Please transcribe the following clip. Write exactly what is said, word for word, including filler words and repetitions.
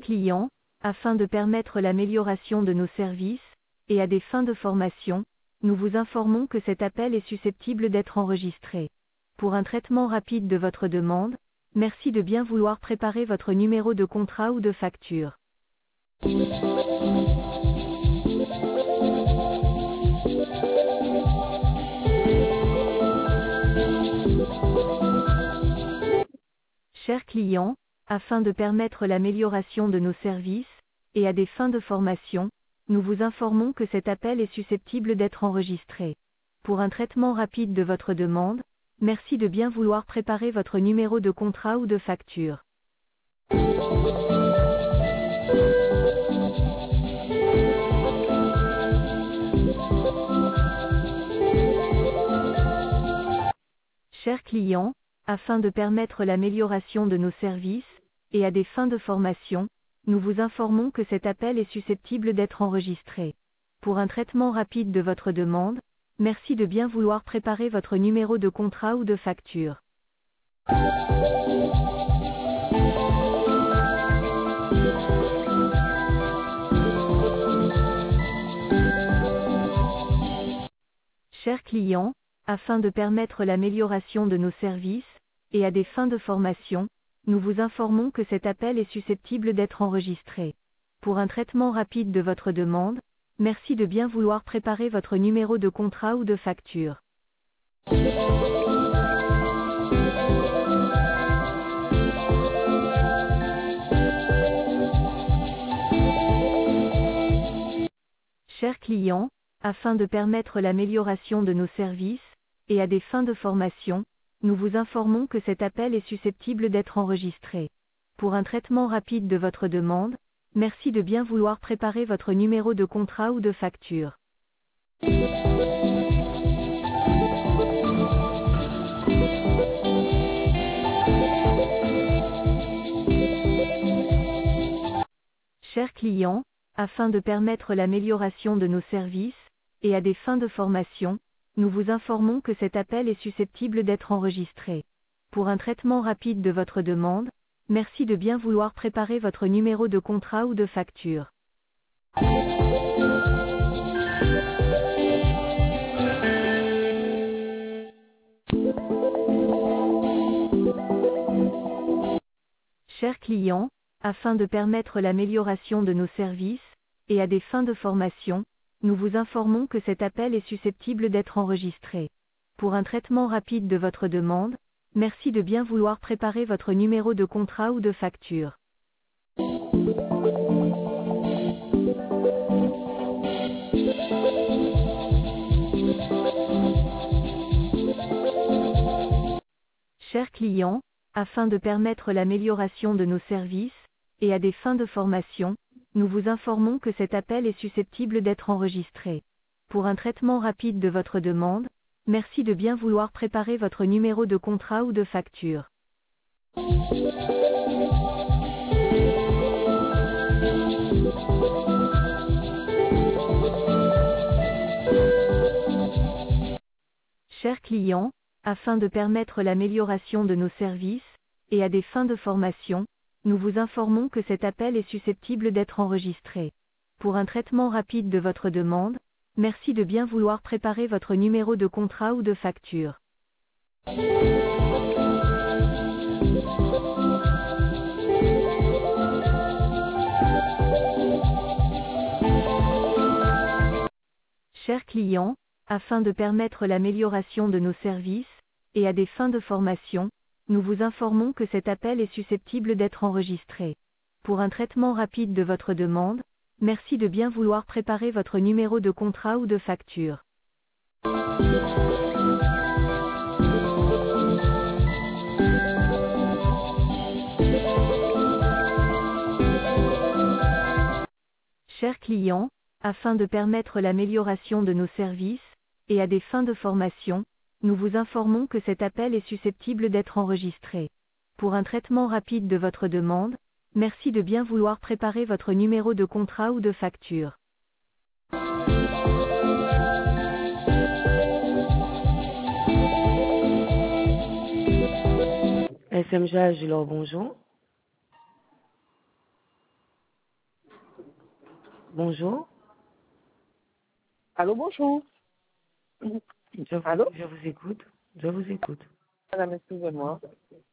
client, afin de permettre l'amélioration de nos services, et à des fins de formation, nous vous informons que cet appel est susceptible d'être enregistré. Pour un traitement rapide de votre demande, merci de bien vouloir préparer votre numéro de contrat ou de facture. Chers clients, afin de permettre l'amélioration de nos services, et à des fins de formation, nous vous informons que cet appel est susceptible d'être enregistré. Pour un traitement rapide de votre demande, merci de bien vouloir préparer votre numéro de contrat ou de facture. Chers clients, afin de permettre l'amélioration de nos services, et à des fins de formation, nous vous informons que cet appel est susceptible d'être enregistré. Pour un traitement rapide de votre demande, merci de bien vouloir préparer votre numéro de contrat ou de facture. Chers clients, afin de permettre l'amélioration de nos services, et à des fins de formation, nous vous informons que cet appel est susceptible d'être enregistré. Pour un traitement rapide de votre demande, merci de bien vouloir préparer votre numéro de contrat ou de facture. Chers clients, afin de permettre l'amélioration de nos services, et à des fins de formation, nous vous informons que cet appel est susceptible d'être enregistré. Pour un traitement rapide de votre demande, merci de bien vouloir préparer votre numéro de contrat ou de facture. Chers clients, afin de permettre l'amélioration de nos services, et à des fins de formation, nous vous informons que cet appel est susceptible d'être enregistré. Pour un traitement rapide de votre demande, merci de bien vouloir préparer votre numéro de contrat ou de facture. Chers clients, afin de permettre l'amélioration de nos services, et à des fins de formation, nous vous informons que cet appel est susceptible d'être enregistré. Pour un traitement rapide de votre demande, merci de bien vouloir préparer votre numéro de contrat ou de facture. Chers clients, afin de permettre l'amélioration de nos services, et à des fins de formation, nous vous informons que cet appel est susceptible d'être enregistré. Pour un traitement rapide de votre demande, merci de bien vouloir préparer votre numéro de contrat ou de facture. Chers clients, afin de permettre l'amélioration de nos services, et à des fins de formation, nous vous informons que cet appel est susceptible d'être enregistré. Pour un traitement rapide de votre demande, merci de bien vouloir préparer votre numéro de contrat ou de facture. Chers clients, afin de permettre l'amélioration de nos services, et à des fins de formation, nous vous informons que cet appel est susceptible d'être enregistré. Pour un traitement rapide de votre demande, merci de bien vouloir préparer votre numéro de contrat ou de facture. Chers clients, afin de permettre l'amélioration de nos services, et à des fins de formation, nous vous informons que cet appel est susceptible d'être enregistré. Pour un traitement rapide de votre demande, merci de bien vouloir préparer votre numéro de contrat ou de facture. S M G Agilor, bonjour. Bonjour. Allô, bonjour. Je, Allô, je vous écoute. Je vous écoute. madame, excusez-moi.